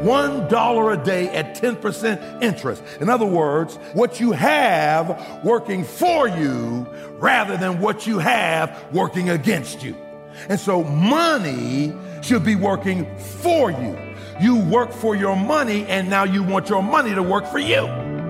$1 a day at 10% interest. In other words, what you have working for you rather than what you have working against you. And so money should be working for you. You work for your money, and now you want your money to work for you.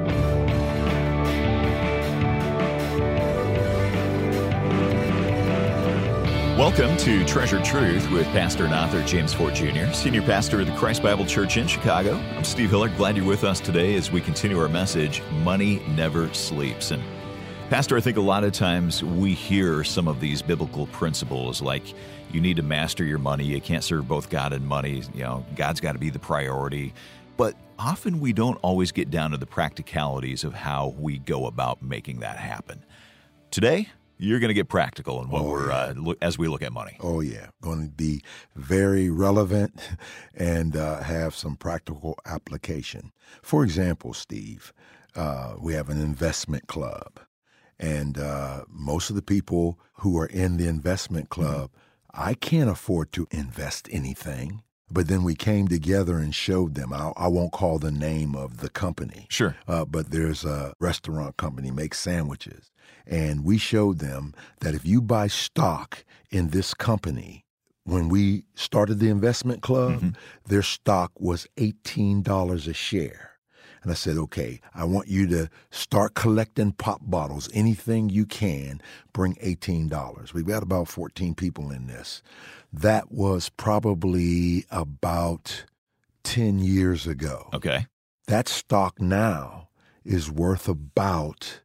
Welcome to Treasured Truth with Pastor and author James Fort Jr., Senior Pastor of the Christ Bible Church in Chicago. I'm Steve Hillard. Glad you're with us today as we continue our message, Money Never Sleeps. And Pastor, I think a lot of times we hear some of these biblical principles like you need to master your money. You can't serve both God and money. You know, God's got to be the priority. But often we don't always get down to the practicalities of how we go about making that happen. Today, you're going to get practical in what as we look at money. Oh, yeah. Going to be very relevant and have some practical application. For example, Steve, we have an investment club. And most of the people who are in the investment club, I can't afford to invest anything. But then we came together and showed them. I won't call the name of the company. Sure. But there's a restaurant company, makes sandwiches. And we showed them that if you buy stock in this company, when we started the investment club, their stock was $18 a share. And I said, okay, I want you to start collecting pop bottles, anything you can, bring $18. We've got about 14 people in this. That was probably about 10 years ago. Okay. That stock now is worth about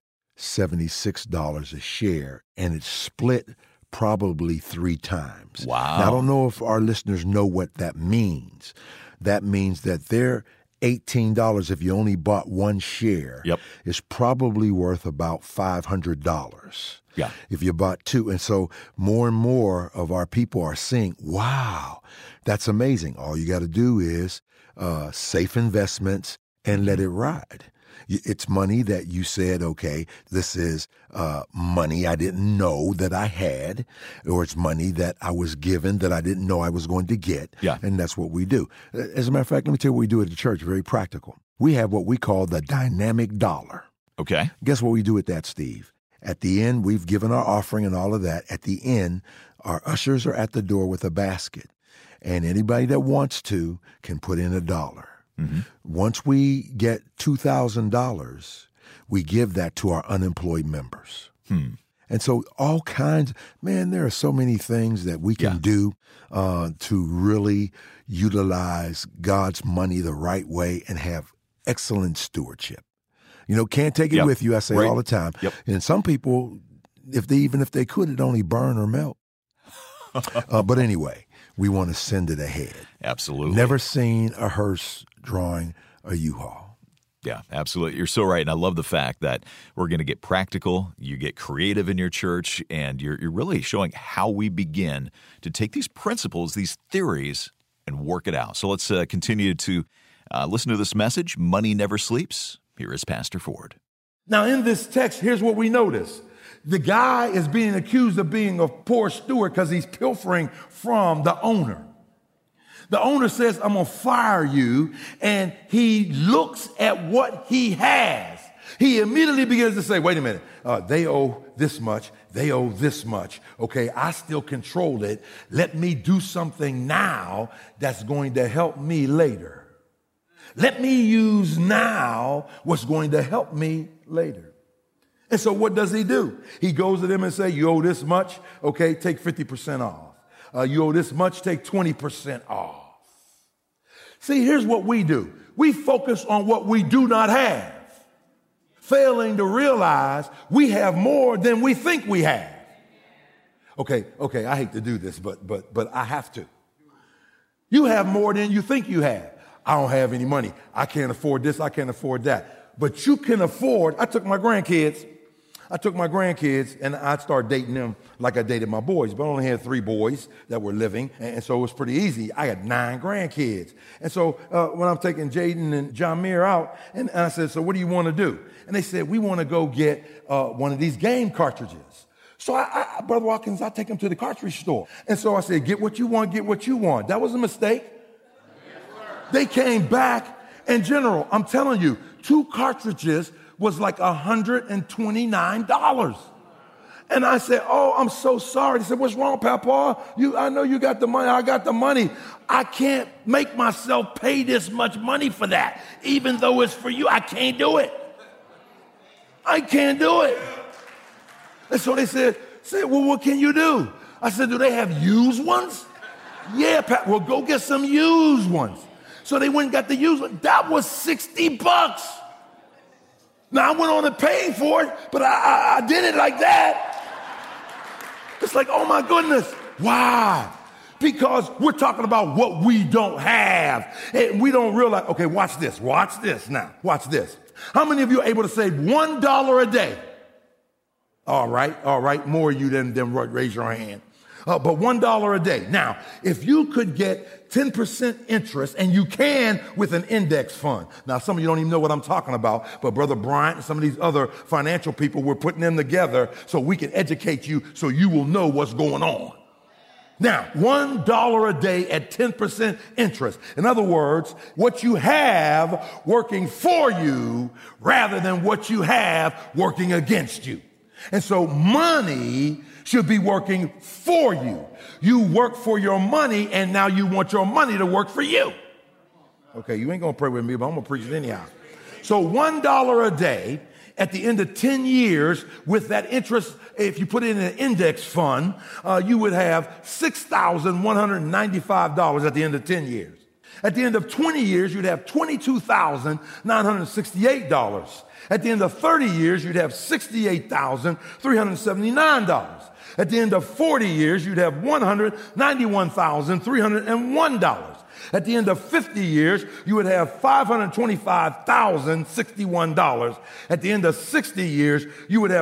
$76 a share, and it's split probably 3 times. Wow. Now, I don't know if our listeners know what that means. That means that they're $18, if you only bought one share, is probably worth about $500. Yeah. If you bought 2. And so more and more of our people are saying, wow, that's amazing. All you got to do is safe investments and let it ride. It's money that you said, okay, this is money I didn't know that I had, or it's money that I was given that I didn't know I was going to get. Yeah. And that's what we do. As a matter of fact, let me tell you what we do at the church, very practical. We have what we call the dynamic dollar. Okay. Guess what we do with that, Steve? At the end, we've given our offering and all of that. At the end, our ushers are at the door with a basket. And anybody that wants to can put in $1. Once we get $2,000, we give that to our unemployed members. And so all kinds, man, there are so many things that we can do to really utilize God's money the right way and have excellent stewardship. You know, can't take it with you, I say all the time. And some people, even if they could, it'd only burn or melt. But anyway, we want to send it ahead. Absolutely. Never seen a hearse drawing a U-Haul. Yeah, absolutely. You're so right. And I love the fact that we're going to get practical, you get creative in your church, and you're really showing how we begin to take these principles, these theories, and work it out. So let's continue to listen to this message, Money Never Sleeps. Here is Pastor Ford. Now, in this text, here's what we notice. The guy is being accused of being a poor steward because he's pilfering from the owner. The owner says, I'm going to fire you, and he looks at what he has. He immediately begins to say, wait a minute, they owe this much, they owe this much. Okay, I still control it. Let me do something now that's going to help me later. Let me use now what's going to help me later. And so what does he do? He goes to them and say, you owe this much, okay, take 50% off. You owe this much, take 20% off. See, here's what we do. We focus on what we do not have, failing to realize we have more than we think we have. Okay, I hate to do this, but I have to. You have more than you think you have. I don't have any money. I can't afford this, I can't afford that. But you can afford, I took my grandkids and I started dating them like I dated my boys, but I only had 3 boys that were living, and so it was pretty easy. I got 9 grandkids. And so when I'm taking Jaden and Jamir out, and I said, so what do you want to do? And they said, we want to go get one of these game cartridges. So I Brother Watkins, I take them to the cartridge store. And so I said, get what you want, get what you want. That was a mistake. They came back, and General, I'm telling you, 2 cartridges was like $129. And I said, oh, I'm so sorry. They said, what's wrong, Papa? I know you got the money. I got the money. I can't make myself pay this much money for that. Even though it's for you, I can't do it. I can't do it. And so they said, well, what can you do? I said, do they have used ones? Yeah, well, go get some used ones. So they went and got the used one. That was $60. Now, I went on and paid for it, but I did it like that. It's like, oh my goodness. Why? Because we're talking about what we don't have. And we don't realize, okay, watch this now. Watch this. How many of you are able to save $1 a day? All right. More of you than raise your hand. But $1 a day. Now, if you could get 10% interest, and you can with an index fund. Now, some of you don't even know what I'm talking about, but Brother Bryant and some of these other financial people, we're putting them together so we can educate you so you will know what's going on. Now, $1 a day at 10% interest. In other words, what you have working for you rather than what you have working against you. And so money should be working for you. You work for your money, and now you want your money to work for you. Okay, you ain't going to pray with me, but I'm going to preach it anyhow. So $1 a day at the end of 10 years with that interest, if you put it in an index fund, you would have $6,195 at the end of 10 years. At the end of 20 years, you'd have $22,968. At the end of 30 years, you'd have $68,379. At the end of 40 years, you'd have $191,301. At the end of 50 years, you would have $525,061. At the end of 60 years, you would have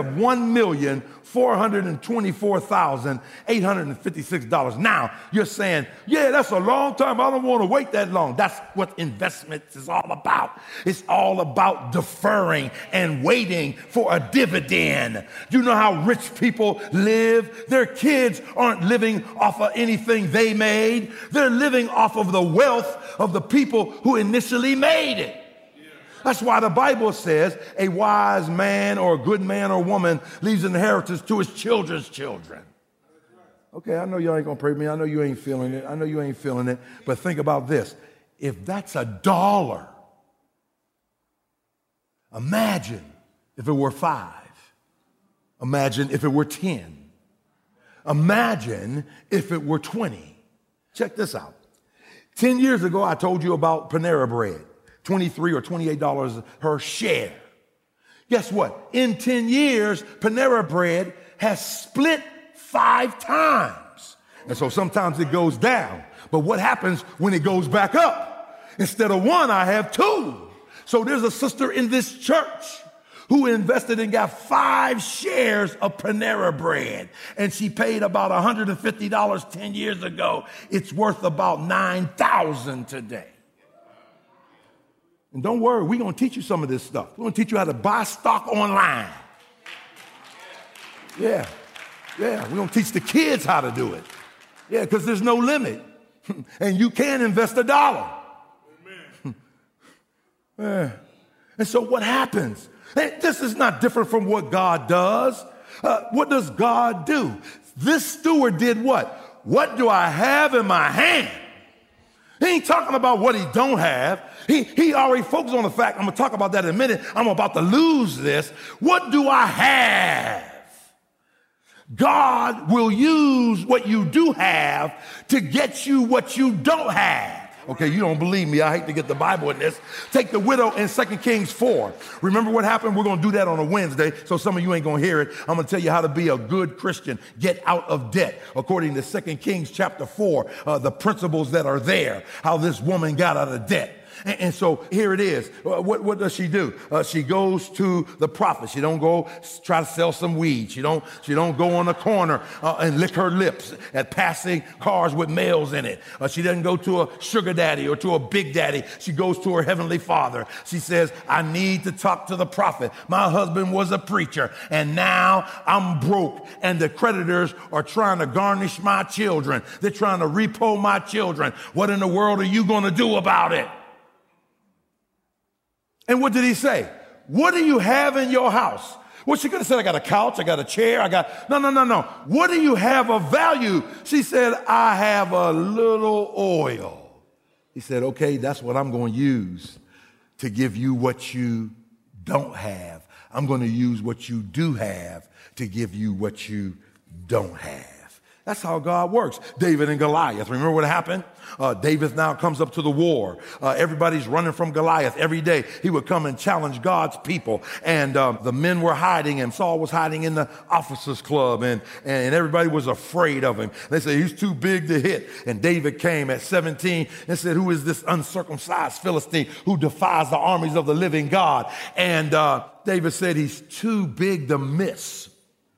$1,424,856. Now, you're saying, yeah, that's a long time. I don't want to wait that long. That's what investments is all about. It's all about deferring and waiting for a dividend. Do you know how rich people live? Their kids aren't living off of anything they made. They're living off of the wealth of the people who initially made it. That's why the Bible says a wise man or a good man or woman leaves an inheritance to his children's children. Okay, I know y'all ain't going to pray for me. I know you ain't feeling it. But think about this. If that's $1, imagine if it were 5. Imagine if it were 10. Imagine if it were 20. Check this out. 10 years ago, I told you about Panera Bread. $23 or $28 per share. Guess what? In 10 years, Panera Bread has split 5 times. And so sometimes it goes down. But what happens when it goes back up? Instead of 1, I have 2. So there's a sister in this church who invested and got 5 shares of Panera Bread. And she paid about $150 10 years ago. It's worth about $9,000 today. And don't worry, we're going to teach you some of this stuff. We're going to teach you how to buy stock online. Yeah. We're going to teach the kids how to do it. Yeah, because there's no limit. And you can invest $1. Amen. And so what happens? This is not different from what God does. What does God do? This steward did what? What do I have in my hand? He ain't talking about what he don't have. He already focused on the fact, I'm going to talk about that in a minute, I'm about to lose this. What do I have? God will use what you do have to get you what you don't have. Okay, you don't believe me. I hate to get the Bible in this. Take the widow in 2 Kings 4. Remember what happened? We're going to do that on a Wednesday, so some of you ain't going to hear it. I'm going to tell you how to be a good Christian. Get out of debt. According to 2 Kings chapter 4, the principles that are there, how this woman got out of debt. And so here it is. What does she do? She goes to the prophet. She don't go try to sell some weed. She don't go on the corner and lick her lips at passing cars with males in it. She doesn't go to a sugar daddy or to a big daddy. She goes to her heavenly Father. She says, I need to talk to the prophet. My husband was a preacher, and now I'm broke, and the creditors are trying to garnish my children. They're trying to repo my children. What in the world are you going to do about it? And what did he say? What do you have in your house? Well, she could have said, I got a couch, I got a chair, No. What do you have of value? She said, I have a little oil. He said, okay, that's what I'm going to use to give you what you don't have. I'm going to use what you do have to give you what you don't have. That's how God works. David and Goliath. Remember what happened? David now comes up to the war. Everybody's running from Goliath every day. He would come and challenge God's people. And the men were hiding, and Saul was hiding in the officers' club, and everybody was afraid of him. They said, he's too big to hit. And David came at 17 and said, who is this uncircumcised Philistine who defies the armies of the living God? And David said, he's too big to miss.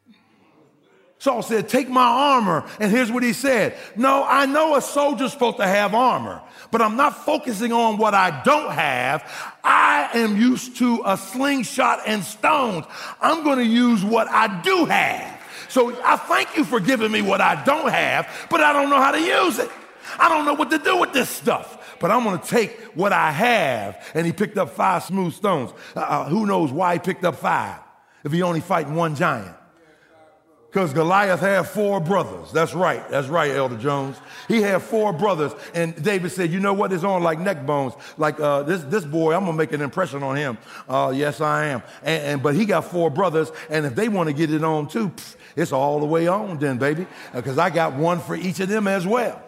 Saul said, take my armor. And here's what he said. No, I know a soldier's supposed to have armor, but I'm not focusing on what I don't have. I am used to a slingshot and stones. I'm going to use what I do have. So I thank you for giving me what I don't have, but I don't know how to use it. I don't know what to do with this stuff, but I'm going to take what I have. And he picked up 5 smooth stones. Who knows why he picked up 5 if he only fighting one giant? Because Goliath had 4 brothers. That's right, Elder Jones. He had 4 brothers, and David said, you know what, it's on like neck bones. Like this boy, I'm going to make an impression on him. Yes, I am. But he got 4 brothers, and if they want to get it on too, it's all the way on then, baby, because I got one for each of them as well.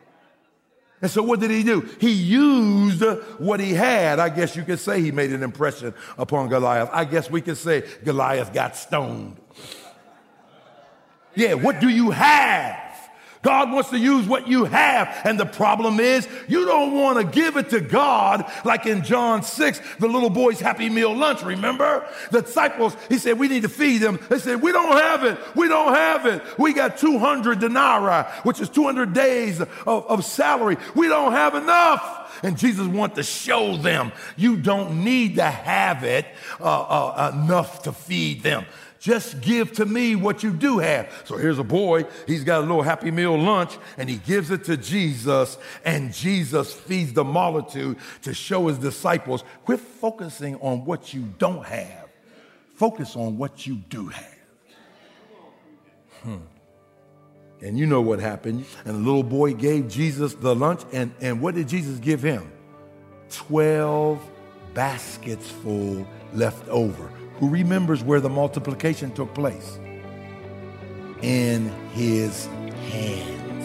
And so what did he do? He used what he had. I guess you could say he made an impression upon Goliath. I guess we could say Goliath got stoned. Yeah, what do you have? God wants to use what you have. And the problem is you don't want to give it to God like in John 6, the little boy's Happy Meal lunch, remember? The disciples, he said, we need to feed them. They said, we don't have it. We don't have it. We got 200 denarii, which is 200 days of salary. We don't have enough. And Jesus wanted to show them you don't need to have it enough to feed them. Just give to me what you do have. So here's a boy. He's got a little Happy Meal lunch, and he gives it to Jesus, and Jesus feeds the multitude to show his disciples, quit focusing on what you don't have. Focus on what you do have. And you know what happened. And the little boy gave Jesus the lunch, and what did Jesus give him? 12 baskets full left over. Who remembers where the multiplication took place? In his hands.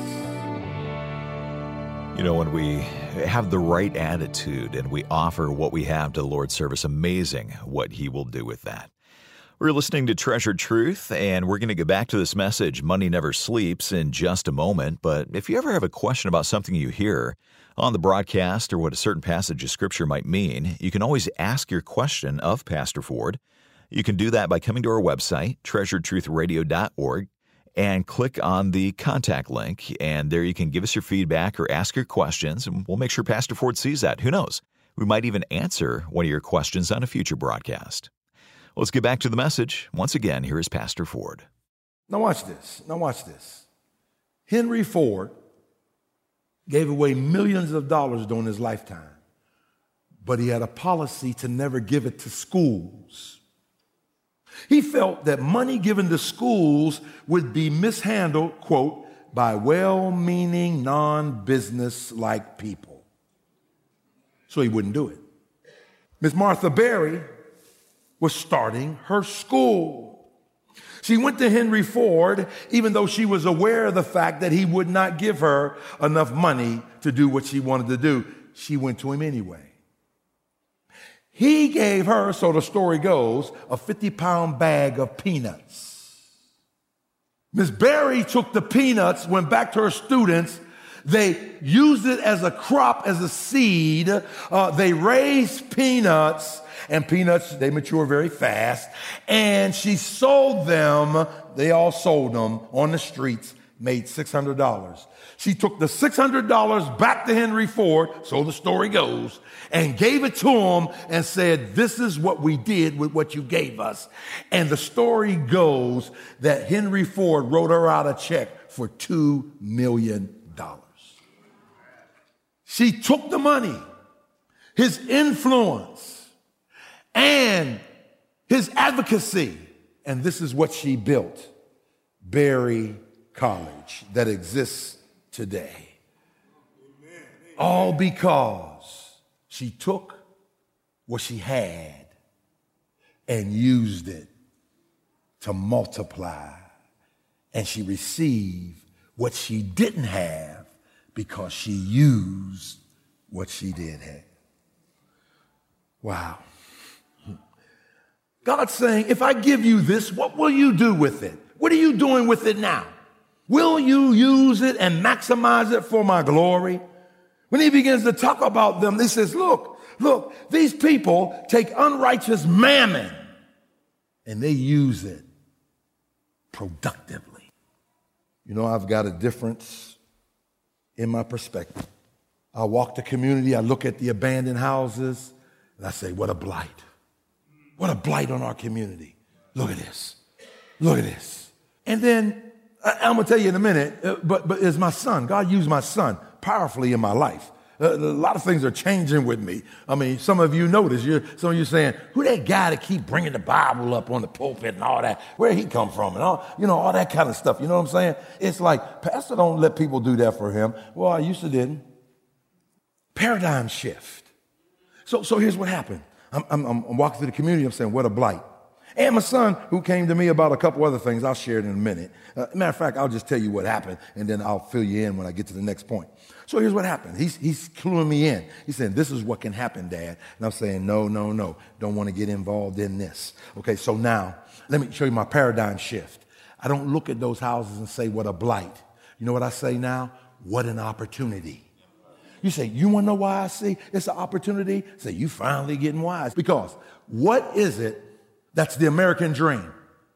You know, when we have the right attitude and we offer what we have to the Lord's service, amazing what he will do with that. We're listening to Treasured Truth, and we're going to get back to this message, Money Never Sleeps, in just a moment. But if you ever have a question about something you hear on the broadcast or what a certain passage of Scripture might mean, you can always ask your question of Pastor Ford. You can do that by coming to our website, treasuredtruthradio.org, and click on the contact link. And there you can give us your feedback or ask your questions, and we'll make sure Pastor Ford sees that. Who knows? We might even answer one of your questions on a future broadcast. Let's get back to the message. Once again, here is Pastor Ford. Now watch this. Henry Ford gave away millions of dollars during his lifetime, but he had a policy to never give it to schools. He felt that money given to schools would be mishandled, quote, by well-meaning, non-business-like people. So he wouldn't do it. Miss Martha Berry was starting her school. She went to Henry Ford, even though she was aware of the fact that he would not give her enough money to do what she wanted to do. She went to him anyway. He gave her, so the story goes, a 50-pound bag of peanuts. Miss Berry took the peanuts, went back to her students, They used it as a crop, as a seed. They raised peanuts, and peanuts, they mature very fast. And she sold them. They all sold them on the streets, made $600. She took the $600 back to Henry Ford, so the story goes, and gave it to him and said, this is what we did with what you gave us. And the story goes that Henry Ford wrote her out a check for $2 million. She took the money, his influence, and his advocacy, and this is what she built, Berry College, that exists today. All because she took what she had and used it to multiply, and she received what she didn't have because she used what she did have. Wow. God's saying, if I give you this, what will you do with it? What are you doing with it now? Will you use it and maximize it for my glory? When he begins to talk about them, he says, look, these people take unrighteous mammon and they use it productively. You know, I've got a difference in my perspective. I walk the community, I look at the abandoned houses, and I say, what a blight. What a blight on our community. Look at this. Look at this. And then, I'm going to tell you in a minute, but it's my son. God used my son powerfully in my life. A lot of things are changing with me. I mean, some of you notice, some of you saying, who that guy that keep bringing the Bible up on the pulpit and all that? Where'd he come from? And all that kind of stuff. You know what I'm saying? It's like, Pastor don't let people do that for him. Well, I used to didn't. Paradigm shift. So here's what happened. I'm walking through the community. I'm saying, what a blight. And my son, who came to me about a couple other things, I'll share it in a minute. Matter of fact, I'll just tell you what happened, and then I'll fill you in when I get to the next point. So here's what happened. He's cluing me in. He's saying, this is what can happen, Dad. And I'm saying, no. Don't want to get involved in this. Okay, so now, let me show you my paradigm shift. I don't look at those houses and say, what a blight. You know what I say now? What an opportunity. You say, you want to know why I see it's an opportunity? Say, you finally getting wise. Because what is it that's the American dream?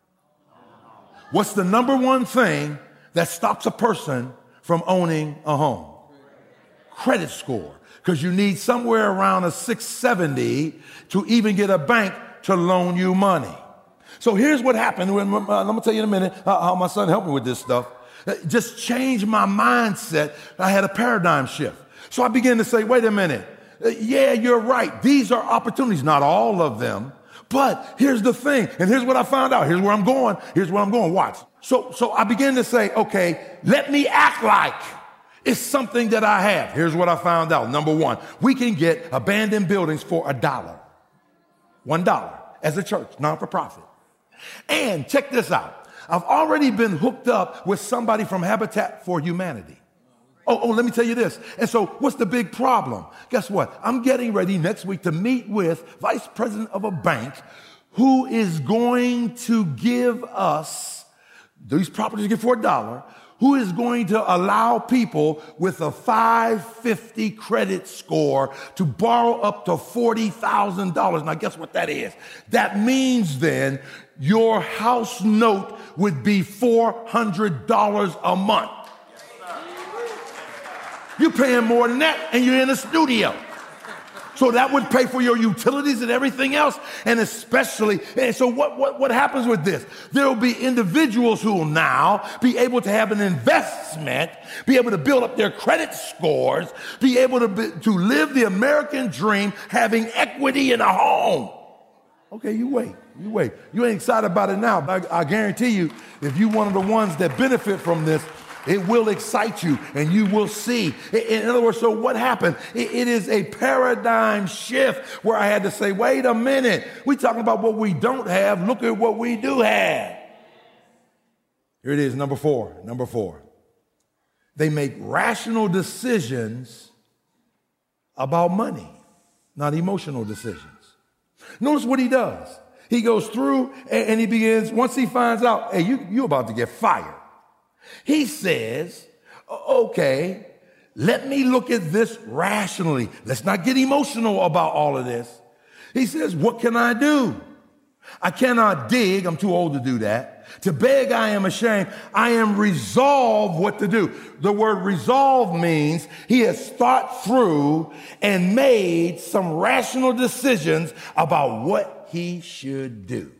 What's the number one thing that stops a person from owning a home? Credit score. Because you need somewhere around a 670 to even get a bank to loan you money. So here's what happened. I'm going to tell you in a minute how my son helped me with this stuff. It just changed my mindset. I had a paradigm shift. So I began to say, wait a minute. Yeah, you're right. These are opportunities, not all of them. But here's the thing, and here's what I found out. Here's where I'm going. Watch. So I began to say, okay, let me act like it's something that I have. Here's what I found out. Number one, we can get abandoned buildings for $1. $1 as a church, non-for-profit. And check this out. I've already been hooked up with somebody from Habitat for Humanity. Oh, let me tell you this. And so what's the big problem? Guess what? I'm getting ready next week to meet with vice president of a bank who is going to give us these properties for $1, who is going to allow people with a 550 credit score to borrow up to $40,000. Now, guess what that is? That means then your house note would be $400 a month. You're paying more than that, and you're in a studio. So that would pay for your utilities and everything else, and especially, and so what happens with this? There will be individuals who will now be able to have an investment, be able to build up their credit scores, be able to live the American dream, having equity in a home. Okay, you wait. You ain't excited about it now, but I guarantee you, if you're one of the ones that benefit from this, it will excite you, and you will see. In other words, so what happened? It is a paradigm shift where I had to say, wait a minute. We're talking about what we don't have. Look at what we do have. Here it is, number four. They make rational decisions about money, not emotional decisions. Notice what he does. He goes through and he begins, once he finds out, hey, you're about to get fired. He says, okay, let me look at this rationally. Let's not get emotional about all of this. He says, what can I do? I cannot dig. I'm too old to do that. To beg, I am ashamed. I am resolved what to do. The word resolve means he has thought through and made some rational decisions about what he should do.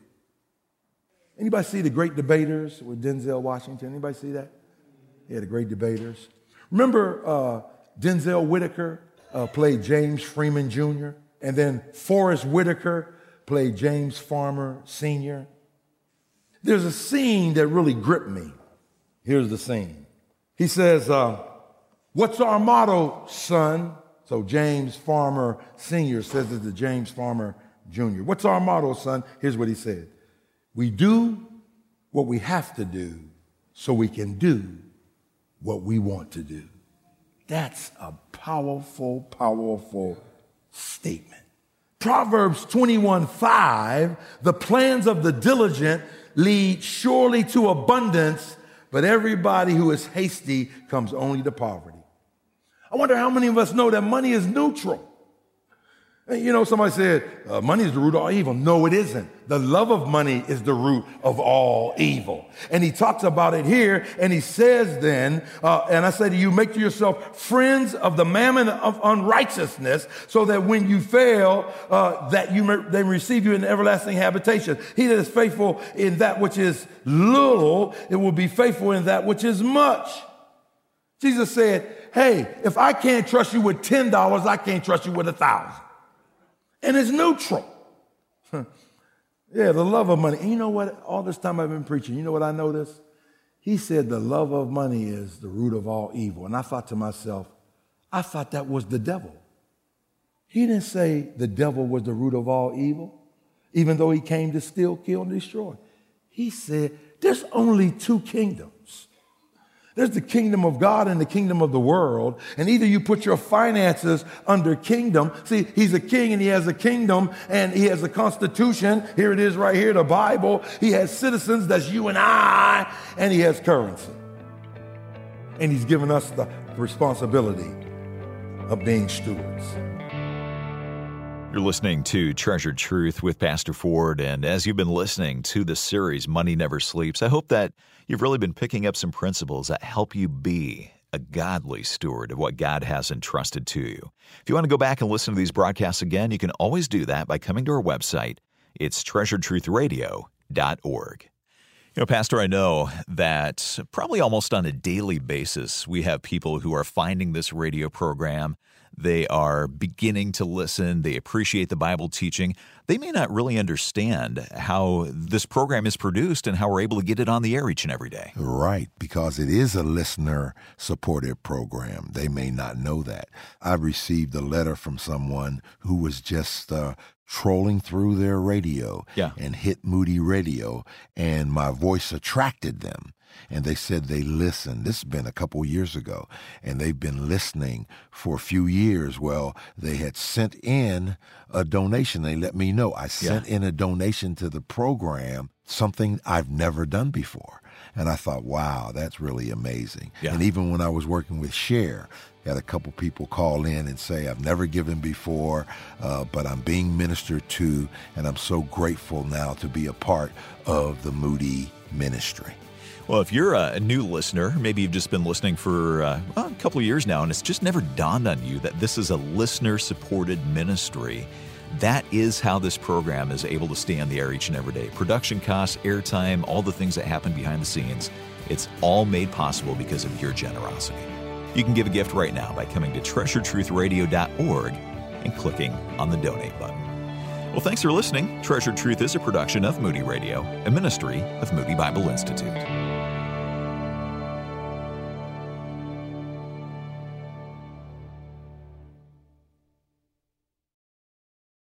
Anybody see The Great Debaters with Denzel Washington? Anybody see that? Yeah, The Great Debaters. Remember Denzel Whitaker played James Freeman Jr., and then Forrest Whitaker played James Farmer Sr. There's a scene that really gripped me. Here's the scene. He says, what's our motto, son? So James Farmer Sr. says it to James Farmer Jr. What's our motto, son? Here's what he said. We do what we have to do so we can do what we want to do. That's a powerful, powerful statement. Proverbs 21:5, the plans of the diligent lead surely to abundance, but everybody who is hasty comes only to poverty. I wonder how many of us know that money is neutral. You know, somebody said, money is the root of all evil. No, it isn't. The love of money is the root of all evil. And he talks about it here, and he says then, and I say to you, make to yourself friends of the mammon of unrighteousness, so that when you fail, they receive you in everlasting habitation. He that is faithful in that which is little, it will be faithful in that which is much. Jesus said, hey, if I can't trust you with $10, I can't trust you with 1,000. And it's neutral. Yeah, the love of money. And you know what? All this time I've been preaching, you know what I noticed? He said the love of money is the root of all evil. And I thought to myself, I thought that was the devil. He didn't say the devil was the root of all evil, even though he came to steal, kill, and destroy. He said there's only two kingdoms. There's the kingdom of God and the kingdom of the world. And either you put your finances under kingdom. See, he's a king and he has a kingdom and he has a constitution. Here it is right here, the Bible. He has citizens, that's you and I, and he has currency. And he's given us the responsibility of being stewards. You're listening to Treasured Truth with Pastor Ford, and as you've been listening to the series, Money Never Sleeps, I hope that you've really been picking up some principles that help you be a godly steward of what God has entrusted to you. If you want to go back and listen to these broadcasts again, you can always do that by coming to our website. It's treasuredtruthradio.org. You know, Pastor, I know that probably almost on a daily basis, we have people who are finding this radio program. They are beginning to listen. They appreciate the Bible teaching. They may not really understand how this program is produced and how we're able to get it on the air each and every day. Right, because it is a listener-supported program. They may not know that. I received a letter from someone who was just trolling through their radio and hit Moody Radio, and my voice attracted them. And they said they listened. This has been a couple years ago, and they've been listening for a few years. Well, they had sent in a donation. They let me know. I sent in a donation to the program, something I've never done before. And I thought, wow, that's really amazing. Yeah. And even when I was working with Share, I had a couple people call in and say, I've never given before, but I'm being ministered to, and I'm so grateful now to be a part of the Moody ministry. Well, if you're a new listener, maybe you've just been listening for a couple of years now, and it's just never dawned on you that this is a listener-supported ministry. That is how this program is able to stay on the air each and every day. Production costs, airtime, all the things that happen behind the scenes, it's all made possible because of your generosity. You can give a gift right now by coming to treasuredtruthradio.org and clicking on the donate button. Well, thanks for listening. Treasured Truth is a production of Moody Radio, a ministry of Moody Bible Institute.